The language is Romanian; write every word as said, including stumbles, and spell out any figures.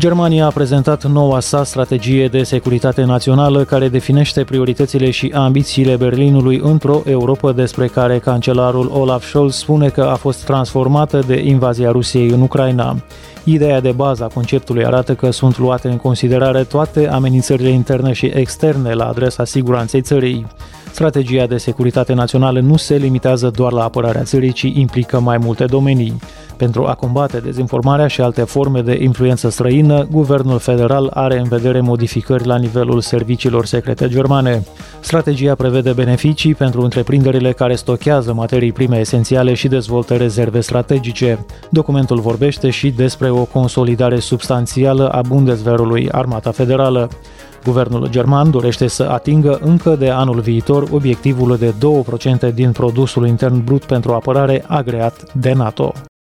Germania a prezentat noua sa strategie de securitate națională care definește prioritățile și ambițiile Berlinului într-o Europă despre care cancelarul Olaf Scholz spune că a fost transformată de invazia Rusiei în Ucraina. Ideea de bază a conceptului arată că sunt luate în considerare toate amenințările interne și externe la adresa siguranței țării. Strategia de securitate națională nu se limitează doar la apărarea țării, ci implică mai multe domenii. Pentru a combate dezinformarea și alte forme de influență străină, guvernul federal are în vedere modificări la nivelul serviciilor secrete germane. Strategia prevede beneficii pentru întreprinderile care stochează materii prime esențiale și dezvoltă rezerve strategice. Documentul vorbește și despre o consolidare substanțială a Bundeswehrului, Armata Federală. Guvernul german dorește să atingă încă de anul viitor obiectivul de două la sută din produsul intern brut pentru apărare agreat de NATO.